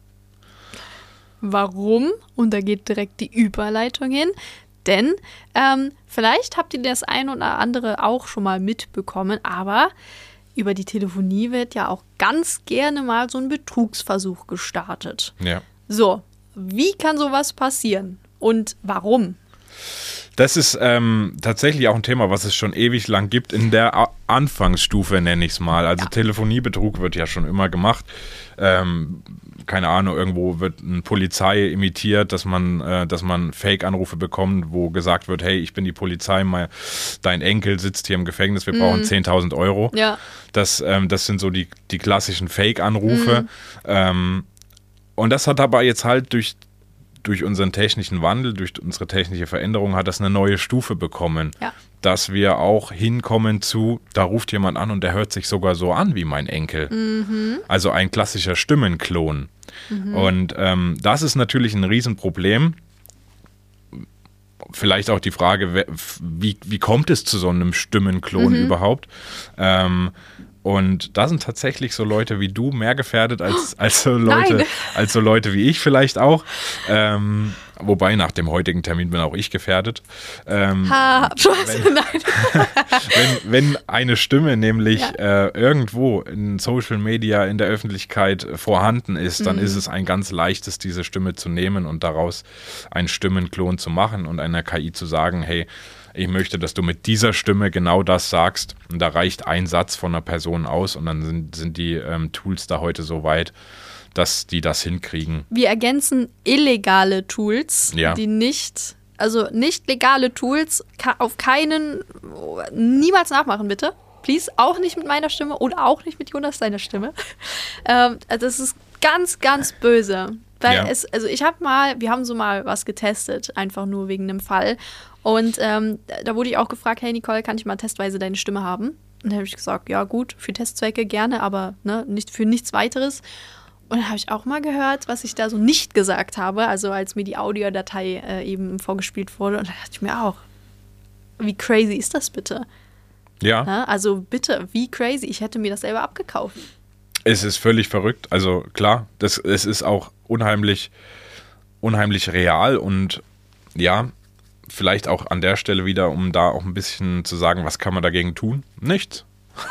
Warum? Und da geht direkt die Überleitung hin. Denn ähm, vielleicht habt ihr das ein oder andere auch schon mal mitbekommen, aber über die Telefonie wird ja auch ganz gerne mal so ein Betrugsversuch gestartet. Ja. So, wie kann sowas passieren und warum? Das ist ähm, tatsächlich auch ein Thema, was es schon ewig lang gibt, in der A- Anfangsstufe nenne ich es mal. Also ja. Telefoniebetrug wird ja schon immer gemacht. Ähm, keine Ahnung, irgendwo wird eine Polizei imitiert, dass man, äh, dass man Fake-Anrufe bekommt, wo gesagt wird, hey, ich bin die Polizei, mein, dein Enkel sitzt hier im Gefängnis, wir mm. brauchen zehntausend Euro. Ja. Das, ähm, das sind so die, die klassischen Fake-Anrufe. Mm. Ähm, und das hat aber jetzt halt durch durch unseren technischen Wandel, durch unsere technische Veränderung hat das eine neue Stufe bekommen. Ja. Dass wir auch hinkommen zu, da ruft jemand an und der hört sich sogar so an wie mein Enkel. Mhm. Also ein klassischer Stimmenklon. Mhm. Und ähm, das ist natürlich ein Riesenproblem. Vielleicht auch die Frage, wie, wie kommt es zu so einem Stimmenklon mhm. überhaupt? Ähm, Und da sind tatsächlich so Leute wie du mehr gefährdet als, als, so, Leute, als so Leute wie ich vielleicht auch. Ähm, wobei nach dem heutigen Termin bin auch ich gefährdet. Ähm, ha, wenn, nein. wenn, wenn eine Stimme nämlich ja. äh, irgendwo in Social Media, in der Öffentlichkeit vorhanden ist, dann mhm. ist es ein ganz leichtes, diese Stimme zu nehmen und daraus einen Stimmenklon zu machen und einer K I zu sagen, hey, ich möchte, dass du mit dieser Stimme genau das sagst. Und da reicht ein Satz von einer Person aus und dann sind, sind die ähm, Tools da heute so weit, dass die das hinkriegen. Wir ergänzen illegale Tools, ja. die nicht, also nicht legale Tools, ka- auf keinen, niemals nachmachen, bitte. Please, auch nicht mit meiner Stimme und auch nicht mit Jonas seiner Stimme. ähm, also das ist ganz, ganz böse. Weil ja. es, also ich habe mal, wir haben so mal was getestet, einfach nur wegen einem Fall. Und ähm, da wurde ich auch gefragt, hey Nicole, kann ich mal testweise deine Stimme haben? Und dann habe ich gesagt, ja gut, für Testzwecke gerne, aber ne, nicht für nichts weiteres. Und dann habe ich auch mal gehört, was ich da so nicht gesagt habe, also als mir die Audiodatei äh, eben vorgespielt wurde. Und da dachte ich mir auch, wie crazy ist das bitte? Ja. ja. Also bitte, wie crazy? Ich hätte mir das selber abgekauft. Es ist völlig verrückt. Also klar, das, es ist auch unheimlich, unheimlich real und ja, vielleicht auch an der Stelle wieder, um da auch ein bisschen zu sagen, was kann man dagegen tun? Nichts.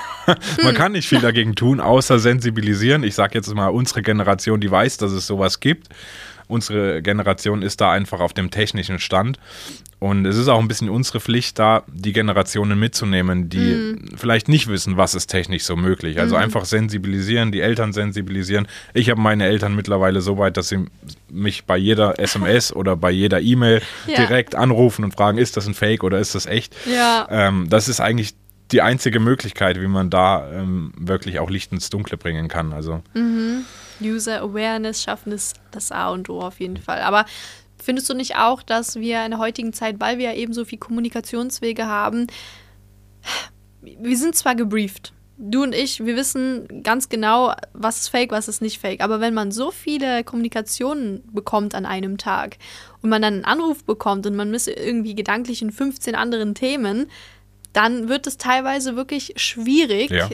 Man kann nicht viel dagegen tun, außer sensibilisieren. Ich sage jetzt mal, unsere Generation, die weiß, dass es sowas gibt. Unsere Generation ist da einfach auf dem technischen Stand. Und es ist auch ein bisschen unsere Pflicht, da die Generationen mitzunehmen, die mm. vielleicht nicht wissen, was ist technisch so möglich. Also mm. einfach sensibilisieren, die Eltern sensibilisieren. Ich habe meine Eltern mittlerweile so weit, dass sie mich bei jeder S M S oder bei jeder E-Mail ja. direkt anrufen und fragen, ist das ein Fake oder ist das echt? Ja. Ähm, das ist eigentlich die einzige Möglichkeit, wie man da ähm, wirklich auch Licht ins Dunkle bringen kann. Also mhm. User Awareness schaffen ist das A und O auf jeden Fall. Aber findest du nicht auch, dass wir in der heutigen Zeit, weil wir ja eben so viele Kommunikationswege haben, wir sind zwar gebrieft, du und ich, wir wissen ganz genau, was ist fake, was ist nicht fake, aber wenn man so viele Kommunikationen bekommt an einem Tag und man dann einen Anruf bekommt und man ist irgendwie gedanklich in fünfzehn anderen Themen, dann wird es teilweise wirklich schwierig, ja.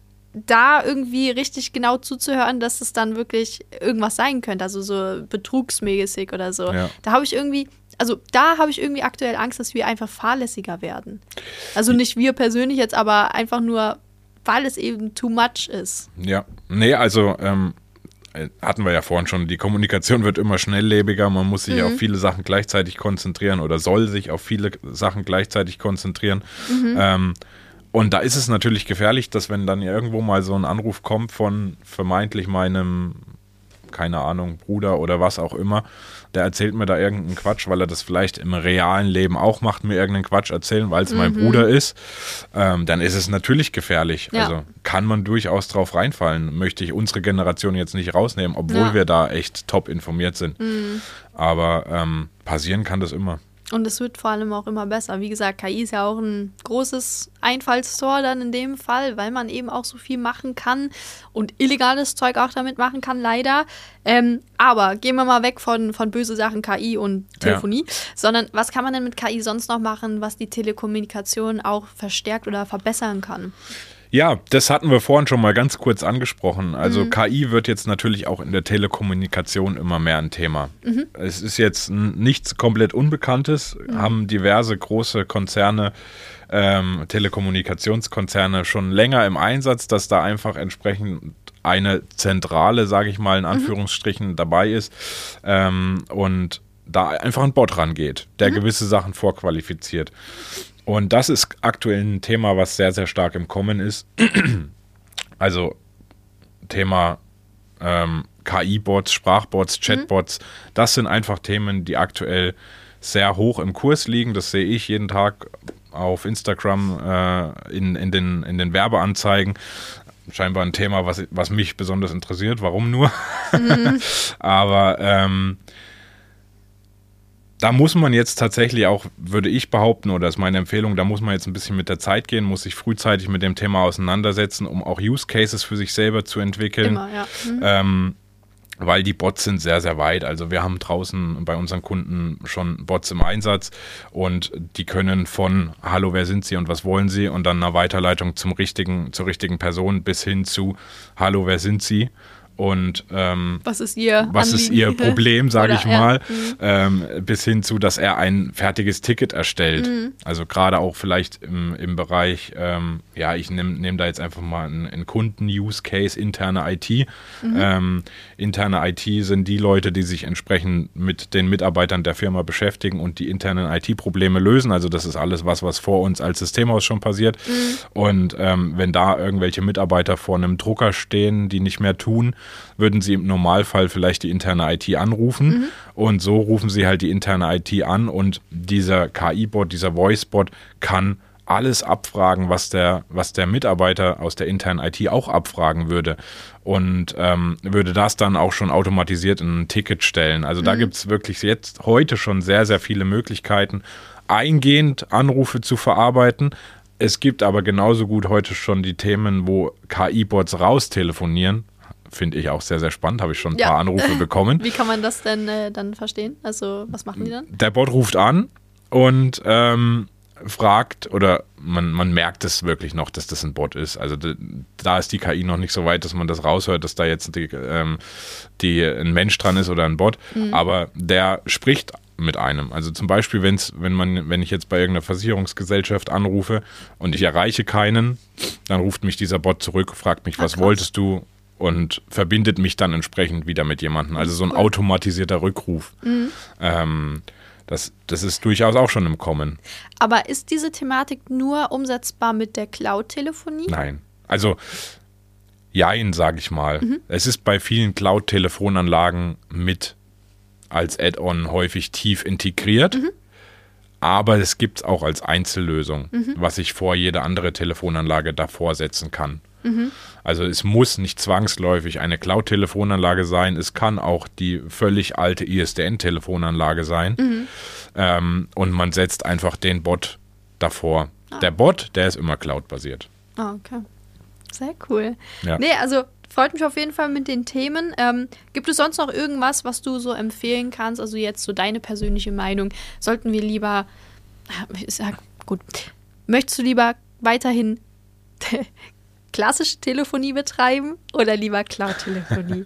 da irgendwie richtig genau zuzuhören, dass es dann wirklich irgendwas sein könnte, also so betrugsmäßig oder so. Ja. Da habe ich irgendwie, also da habe ich irgendwie aktuell Angst, dass wir einfach fahrlässiger werden. Also nicht wir persönlich jetzt, aber einfach nur, weil es eben too much ist. Ja, nee, also ähm, hatten wir ja vorhin schon, die Kommunikation wird immer schnelllebiger, man muss sich mhm. auf viele Sachen gleichzeitig konzentrieren oder soll sich auf viele Sachen gleichzeitig konzentrieren. Mhm. Ähm, und da ist es natürlich gefährlich, dass wenn dann irgendwo mal so ein Anruf kommt von vermeintlich meinem, keine Ahnung, Bruder oder was auch immer, der erzählt mir da irgendeinen Quatsch, weil er das vielleicht im realen Leben auch macht, mir irgendeinen Quatsch erzählen, weil es mhm. mein Bruder ist, ähm, dann ist es natürlich gefährlich. Ja. Also kann man durchaus drauf reinfallen. Möchte ich unsere Generation jetzt nicht rausnehmen, obwohl ja. wir da echt top informiert sind. Mhm. Aber ähm, passieren kann das immer. Und es wird vor allem auch immer besser. Wie gesagt, K I ist ja auch ein großes Einfallstor dann in dem Fall, weil man eben auch so viel machen kann und illegales Zeug auch damit machen kann, leider. Ähm, aber gehen wir mal weg von, von böse Sachen K I und Telefonie, ja. sondern was kann man denn mit K I sonst noch machen, was die Telekommunikation auch verstärkt oder verbessern kann? Ja, das hatten wir vorhin schon mal ganz kurz angesprochen. Also mhm. K I wird jetzt natürlich auch in der Telekommunikation immer mehr ein Thema. Mhm. Es ist jetzt nichts komplett Unbekanntes, mhm. haben diverse große Konzerne, ähm, Telekommunikationskonzerne schon länger im Einsatz, dass da einfach entsprechend eine Zentrale, sage ich mal in Anführungsstrichen, mhm. dabei ist ähm, und da einfach ein Bot rangeht, der mhm. gewisse Sachen vorqualifiziert. Und das ist aktuell ein Thema, was sehr, sehr stark im Kommen ist. Also Thema ähm, K I-Bots, Sprachbots, Chatbots, mhm. das sind einfach Themen, die aktuell sehr hoch im Kurs liegen. Das sehe ich jeden Tag auf Instagram äh, in, in, den, in den Werbeanzeigen. Scheinbar ein Thema, was, was mich besonders interessiert. Warum nur? Mhm. Aber ähm, da muss man jetzt tatsächlich auch, würde ich behaupten, oder ist meine Empfehlung, da muss man jetzt ein bisschen mit der Zeit gehen, muss sich frühzeitig mit dem Thema auseinandersetzen, um auch Use Cases für sich selber zu entwickeln. Immer, ja. Mhm. Ähm, weil die Bots sind sehr, sehr weit. Also wir haben draußen bei unseren Kunden schon Bots im Einsatz und die können von Hallo, wer sind Sie und was wollen Sie? Und dann eine Weiterleitung zum richtigen, zur richtigen Person bis hin zu Hallo, wer sind Sie? Und ähm, was ist Ihr was ist Anliegen? Ihr Problem, sage ich ja. mal, mhm. ähm, bis hin zu, dass er ein fertiges Ticket erstellt. Mhm. Also gerade auch vielleicht im, im Bereich, ähm, ja, ich nehme nehm da jetzt einfach mal einen, einen Kunden-Use-Case, interne I T. Mhm. Ähm, interne I T sind die Leute, die sich entsprechend mit den Mitarbeitern der Firma beschäftigen und die internen I T-Probleme lösen. Also das ist alles was, was vor uns als Systemhaus schon passiert. Mhm. Und ähm, wenn da irgendwelche Mitarbeiter vor einem Drucker stehen, die nicht mehr tun, würden sie im Normalfall vielleicht die interne I T anrufen mhm. und so rufen sie halt die interne I T an und dieser K I-Bot, dieser Voice-Bot kann alles abfragen, was der, was der Mitarbeiter aus der internen I T auch abfragen würde und ähm, würde das dann auch schon automatisiert in ein Ticket stellen. Also mhm. da gibt es wirklich jetzt heute schon sehr, sehr viele Möglichkeiten, eingehend Anrufe zu verarbeiten. Es gibt aber genauso gut heute schon die Themen, wo K I-Bots raustelefonieren. Finde ich auch sehr, sehr spannend. Habe ich schon ein ja. paar Anrufe bekommen. Wie kann man das denn äh, dann verstehen? Also, was machen die dann? Der Bot ruft an und ähm, fragt, oder man, man merkt es wirklich noch, dass das ein Bot ist. Also, de, da ist die K I noch nicht so weit, dass man das raushört, dass da jetzt die, ähm, die, ein Mensch dran ist oder ein Bot. Mhm. Aber der spricht mit einem. Also zum Beispiel, wenn's, wenn man, wenn ich jetzt bei irgendeiner Versicherungsgesellschaft anrufe und ich erreiche keinen, dann ruft mich dieser Bot zurück, fragt mich, was ah, wolltest du? Und verbindet mich dann entsprechend wieder mit jemandem. Also so ein automatisierter Rückruf. Mhm. Ähm, das, das ist durchaus auch schon im Kommen. Aber ist diese Thematik nur umsetzbar mit der Cloud-Telefonie? Nein. Also, jein, sage ich mal. Mhm. Es ist bei vielen Cloud-Telefonanlagen mit als Add-on häufig tief integriert. Mhm. Aber es gibt es auch als Einzellösung, mhm. was ich vor jede andere Telefonanlage davor setzen kann. Mhm. Also es muss nicht zwangsläufig eine Cloud-Telefonanlage sein, es kann auch die völlig alte I S D N-Telefonanlage sein mhm. ähm, und man setzt einfach den Bot davor. Ah. Der Bot, der ist immer Cloud-basiert. Ah, okay. Sehr cool. Ja. Nee, also freut mich auf jeden Fall mit den Themen. Ähm, gibt es sonst noch irgendwas, was du so empfehlen kannst? Also jetzt so deine persönliche Meinung. Sollten wir lieber, ich sag, gut, möchtest du lieber weiterhin klassische Telefonie betreiben oder lieber Cloud-Telefonie?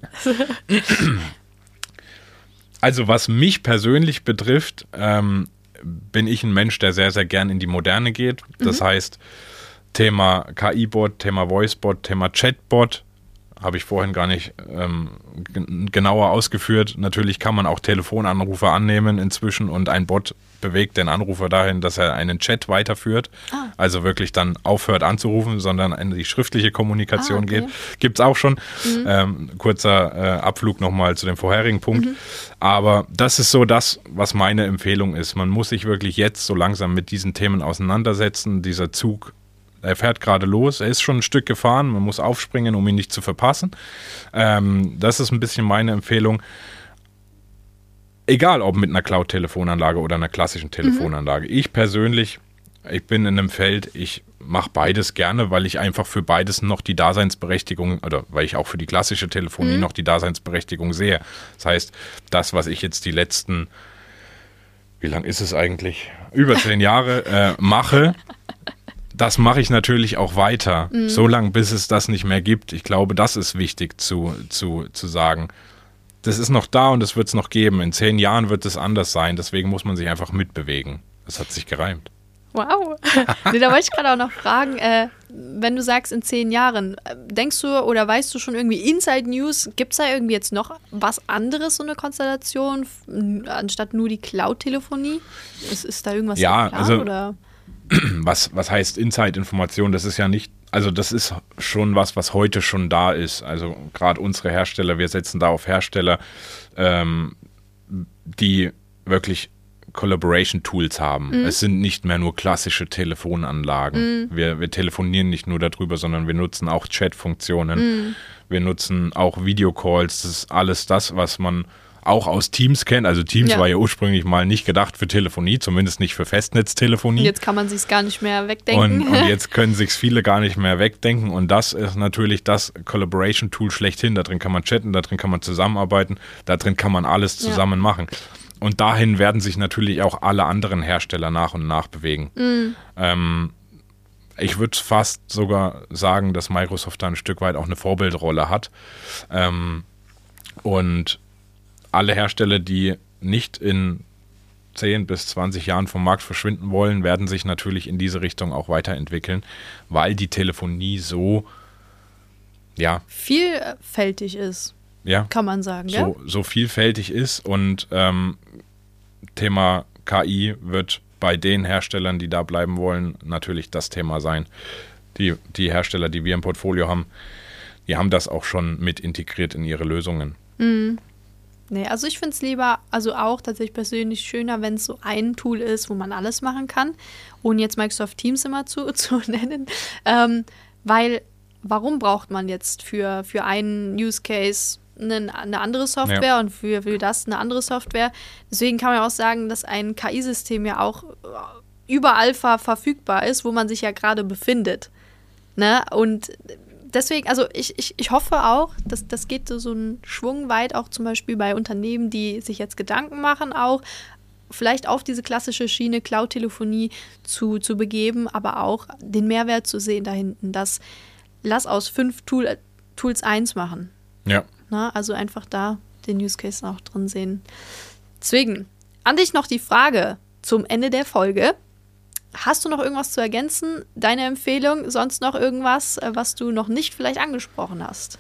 Also was mich persönlich betrifft, ähm, bin ich ein Mensch, der sehr, sehr gern in die Moderne geht. Das mhm. heißt, Thema K I-Bot, Thema Voice-Bot, Thema Chat-Bot, habe ich vorhin gar nicht ähm, g- genauer ausgeführt. Natürlich kann man auch Telefonanrufe annehmen inzwischen und ein Bot bewegt den Anrufer dahin, dass er einen Chat weiterführt. Ah. Also wirklich dann aufhört anzurufen, sondern in die schriftliche Kommunikation ah, okay. geht. Gibt es auch schon. Mhm. Ähm, kurzer äh, Abflug nochmal zu dem vorherigen Punkt. Mhm. Aber das ist so das, was meine Empfehlung ist. Man muss sich wirklich jetzt so langsam mit diesen Themen auseinandersetzen. Dieser Zug, er fährt gerade los, er ist schon ein Stück gefahren, man muss aufspringen, um ihn nicht zu verpassen. Ähm, das ist ein bisschen meine Empfehlung. Egal, ob mit einer Cloud-Telefonanlage oder einer klassischen Telefonanlage. Mhm. Ich persönlich, ich bin in einem Feld, ich mache beides gerne, weil ich einfach für beides noch die Daseinsberechtigung, oder weil ich auch für die klassische Telefonie mhm. noch die Daseinsberechtigung sehe. Das heißt, das, was ich jetzt die letzten, wie lang ist es eigentlich, über zehn Jahre äh, mache, das mache ich natürlich auch weiter, mhm. so lange, bis es das nicht mehr gibt. Ich glaube, das ist wichtig zu, zu, zu sagen. Das ist noch da und es wird es noch geben. In zehn Jahren wird es anders sein, deswegen muss man sich einfach mitbewegen. Das hat sich gereimt. Wow. Nee, da wollte ich gerade auch noch fragen, äh, wenn du sagst in zehn Jahren, denkst du oder weißt du schon irgendwie Inside News, gibt es da irgendwie jetzt noch was anderes, so eine Konstellation, f- anstatt nur die Cloud-Telefonie? Ist, ist da irgendwas ja, klar, also oder? Was, was heißt Inside-Information? Das ist ja nicht, also das ist schon was, was heute schon da ist. Also gerade unsere Hersteller, wir setzen da auf Hersteller, ähm, die wirklich Collaboration-Tools haben. Mhm. Es sind nicht mehr nur klassische Telefonanlagen. Mhm. Wir, wir telefonieren nicht nur darüber, sondern wir nutzen auch Chat-Funktionen. Mhm. Wir nutzen auch Videocalls. Das ist alles das, was man auch aus Teams kennt. Also Teams Ja. war ja ursprünglich mal nicht gedacht für Telefonie, zumindest nicht für Festnetztelefonie. Jetzt kann man sich's gar nicht mehr wegdenken. Und, und jetzt können sich's viele gar nicht mehr wegdenken. Und das ist natürlich das Collaboration-Tool schlechthin. Da drin kann man chatten, da drin kann man zusammenarbeiten, da drin kann man alles zusammen ja. machen. Und dahin werden sich natürlich auch alle anderen Hersteller nach und nach bewegen. Mhm. Ähm, ich würde fast sogar sagen, dass Microsoft da ein Stück weit auch eine Vorbildrolle hat. Ähm, und alle Hersteller, die nicht in zehn bis zwanzig Jahren vom Markt verschwinden wollen, werden sich natürlich in diese Richtung auch weiterentwickeln, weil die Telefonie so, ja. vielfältig ist, ja, kann man sagen. So, ja? so vielfältig ist und ähm, Thema K I wird bei den Herstellern, die da bleiben wollen, natürlich das Thema sein. Die, die Hersteller, die wir im Portfolio haben, die haben das auch schon mit integriert in ihre Lösungen. Mhm. Nee, also ich finde es lieber, also auch tatsächlich persönlich schöner, wenn es so ein Tool ist, wo man alles machen kann, ohne jetzt Microsoft Teams immer zu, zu nennen. Ähm, weil, warum braucht man jetzt für, für einen Use Case eine, eine andere Software ja. und für, für das eine andere Software? Deswegen kann man auch sagen, dass ein K I-System ja auch überall ver- verfügbar ist, wo man sich ja gerade befindet. Ne? Und deswegen, also ich, ich, ich hoffe auch, dass das geht so, so einen Schwung weit, auch zum Beispiel bei Unternehmen, die sich jetzt Gedanken machen, auch vielleicht auf diese klassische Schiene Cloud-Telefonie zu, zu begeben, aber auch den Mehrwert zu sehen da hinten, dass lass aus fünf Tool, Tools eins machen. Ja. Na, also einfach da den Use Case auch drin sehen. Deswegen, an dich noch die Frage zum Ende der Folge. Hast du noch irgendwas zu ergänzen? Deine Empfehlung? Sonst noch irgendwas, was du noch nicht vielleicht angesprochen hast?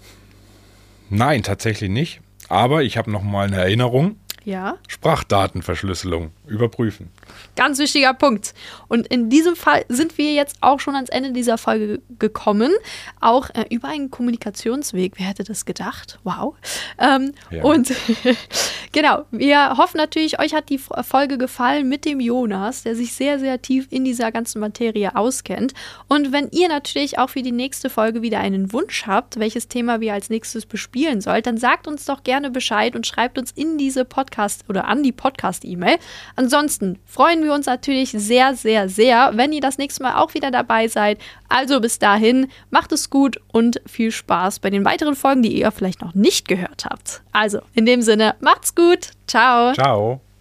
Nein, tatsächlich nicht. Aber ich habe noch mal eine Erinnerung. Ja. Sprachdatenverschlüsselung überprüfen. Ganz wichtiger Punkt. Und in diesem Fall sind wir jetzt auch schon ans Ende dieser Folge gekommen. Auch äh, über einen Kommunikationsweg. Wer hätte das gedacht? Wow. Ähm, ja. Und genau, wir hoffen natürlich, euch hat die Folge gefallen mit dem Jonas, der sich sehr, sehr tief in dieser ganzen Materie auskennt. Und wenn ihr natürlich auch für die nächste Folge wieder einen Wunsch habt, welches Thema wir als nächstes bespielen sollen, dann sagt uns doch gerne Bescheid und schreibt uns in diese Podcast oder an die Podcast-E-Mail. Ansonsten freuen wir uns natürlich sehr, sehr, sehr, wenn ihr das nächste Mal auch wieder dabei seid. Also bis dahin, macht es gut und viel Spaß bei den weiteren Folgen, die ihr vielleicht noch nicht gehört habt. Also in dem Sinne, macht's gut. Ciao. Ciao.